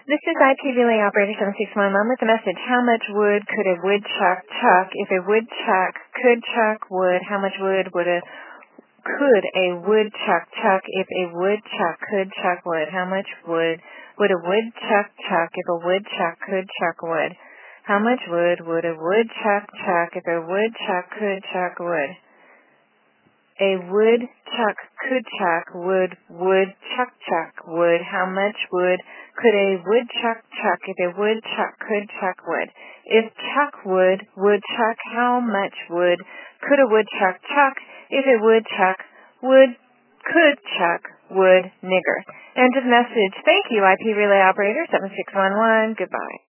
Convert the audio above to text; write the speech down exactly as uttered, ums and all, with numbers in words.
This is I P Relay Operator seven six one one with the message, how much wood could a woodchuck chuck? If a woodchuck could chuck wood, how much wood would a could a woodchuck chuck? If a woodchuck could chuck wood, how much wood would a woodchuck chuck? If a woodchuck could chuck wood, how much wood would a woodchuck chuck? If a woodchuck could chuck wood, a woodchuck could chuck wood, would chuck chuck wood. How much wood could a woodchuck chuck? If a woodchuck could chuck wood. If chuck wood, woodchuck, how much wood could a woodchuck chuck? If a woodchuck would, could chuck wood, nigger. End of message. Thank you, I P Relay Operator seven six one one. Goodbye.